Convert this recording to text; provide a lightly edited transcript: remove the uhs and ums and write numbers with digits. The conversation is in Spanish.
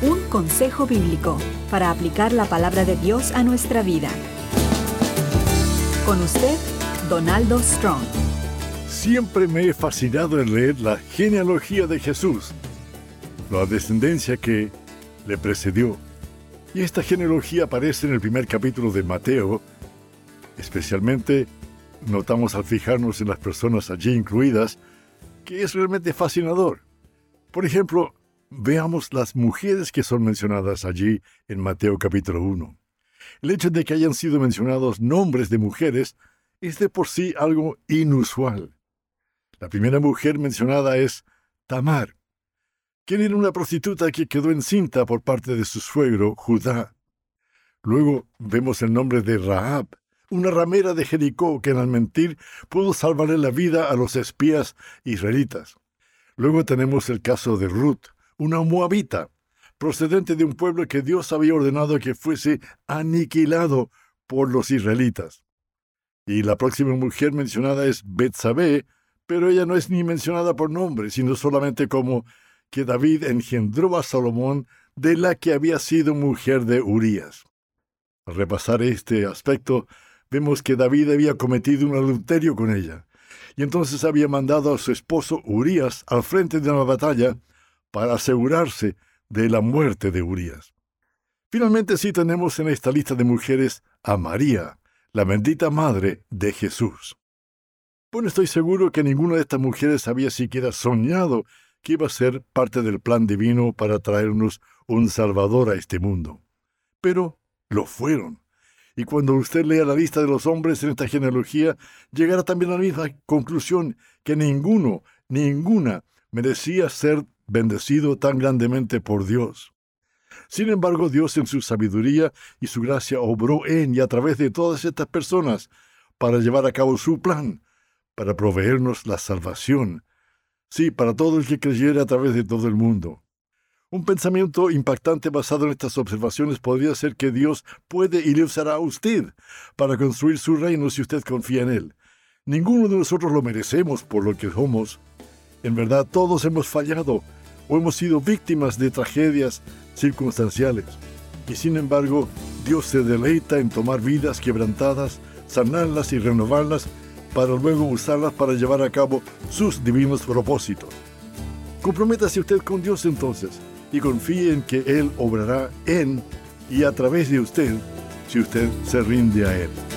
Un consejo bíblico para aplicar la palabra de Dios a nuestra vida. Con usted, Donaldo Strong. Siempre me he fascinado en leer la genealogía de Jesús, la descendencia que le precedió. Y esta genealogía aparece en el primer capítulo de Mateo. Especialmente notamos al fijarnos en las personas allí incluidas, que es realmente fascinador. Por ejemplo, veamos las mujeres que son mencionadas allí en Mateo capítulo 1. El hecho de que hayan sido mencionados nombres de mujeres es de por sí algo inusual. La primera mujer mencionada es Tamar, quien era una prostituta que quedó encinta por parte de su suegro, Judá. Luego vemos el nombre de Rahab, una ramera de Jericó que al mentir pudo salvarle la vida a los espías israelitas. Luego tenemos el caso de Ruth, una moabita, procedente de un pueblo que Dios había ordenado que fuese aniquilado por los israelitas. Y la próxima mujer mencionada es Betsabé, pero ella no es ni mencionada por nombre, sino solamente como que David engendró a Salomón, de la que había sido mujer de Urías. Al repasar este aspecto, vemos que David había cometido un adulterio con ella, y entonces había mandado a su esposo Urías al frente de una batalla para asegurarse de la muerte de Urías. Finalmente sí tenemos en esta lista de mujeres a María, la bendita madre de Jesús. Bueno, estoy seguro que ninguna de estas mujeres había siquiera soñado que iba a ser parte del plan divino para traernos un Salvador a este mundo. Pero lo fueron. Y cuando usted lea la lista de los hombres en esta genealogía, llegará también a la misma conclusión, que ninguna merecía ser bendecido tan grandemente por Dios. Sin embargo, Dios en su sabiduría y su gracia obró en y a través de todas estas personas para llevar a cabo su plan, para proveernos la salvación. Sí, para todo el que creyera a través de todo el mundo. Un pensamiento impactante basado en estas observaciones podría ser que Dios puede y le usará a usted para construir su reino si usted confía en Él. Ninguno de nosotros lo merecemos por lo que somos. En verdad, todos hemos fallado o hemos sido víctimas de tragedias circunstanciales. Y sin embargo, Dios se deleita en tomar vidas quebrantadas, sanarlas y renovarlas para luego usarlas para llevar a cabo sus divinos propósitos. Comprométase usted con Dios entonces y confíe en que Él obrará en y a través de usted si usted se rinde a Él.